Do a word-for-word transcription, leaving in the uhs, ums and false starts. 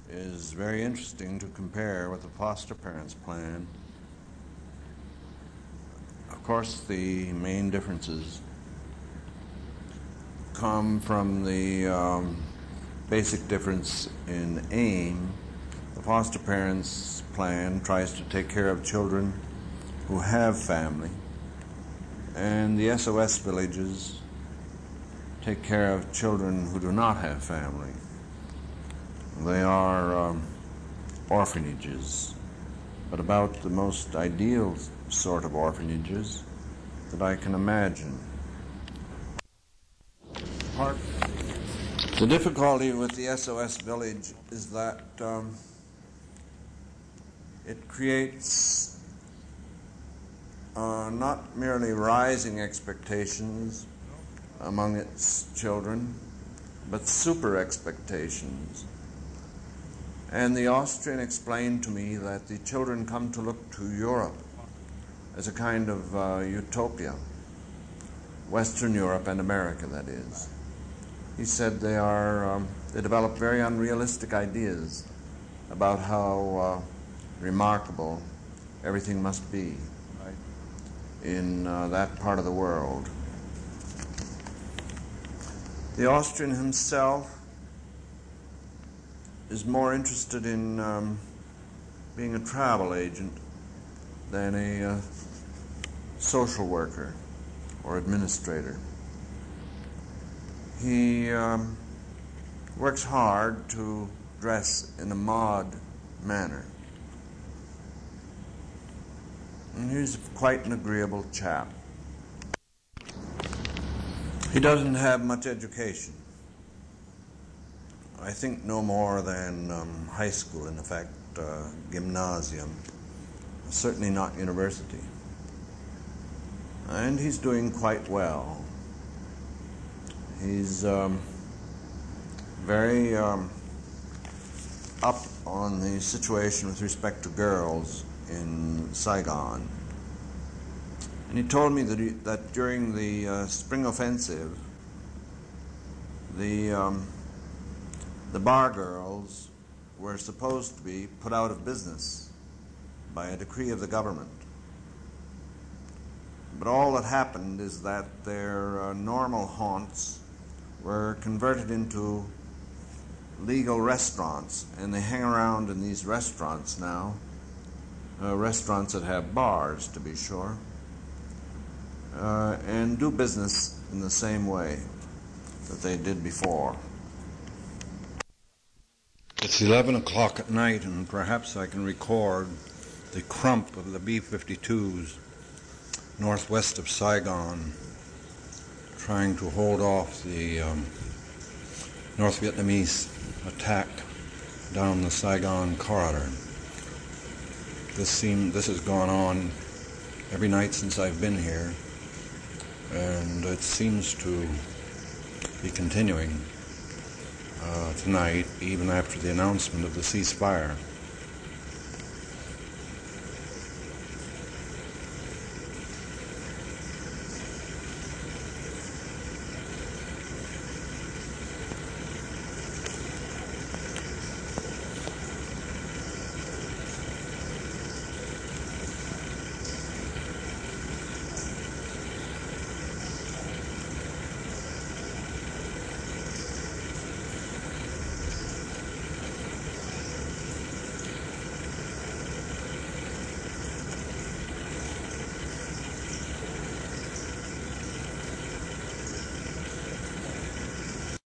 is very interesting to compare with the foster parents plan. Of course, the main differences come from the um, basic difference in aim. The foster parents plan tries to take care of children who have family, and the S O S villages take care of children who do not have family. They are um, orphanages, but about the most ideal sort of orphanages that I can imagine. Part, the difficulty with the S O S village is that um, it creates uh, not merely rising expectations among its children, but super expectations. And the Austrian explained to me that the children come to look to Europe as a kind of uh, utopia, Western Europe and America, that is. He said they are um, they develop very unrealistic ideas about how uh, remarkable everything must be in uh, that part of the world. The Austrian himself is more interested in um, being a travel agent than a uh, social worker or administrator. He um, works hard to dress in a mod manner. And he's quite an agreeable chap. He doesn't have much education. I think no more than um, high school, in effect, uh, gymnasium, certainly not university. And he's doing quite well. He's um, very um, up on the situation with respect to girls in Saigon. And he told me that, he, that during the uh, spring offensive, the um, the bar girls were supposed to be put out of business by a decree of the government. But all that happened is that their uh, normal haunts were converted into legal restaurants, and they hang around in these restaurants now, uh, restaurants that have bars, to be sure, uh, and do business in the same way that they did before. It's eleven o'clock at night, and perhaps I can record the crump of the B fifty-twos northwest of Saigon, trying to hold off the um, North Vietnamese attack down the Saigon corridor. This seem this has gone on every night since I've been here, and it seems to be continuing uh, tonight, even after the announcement of the ceasefire.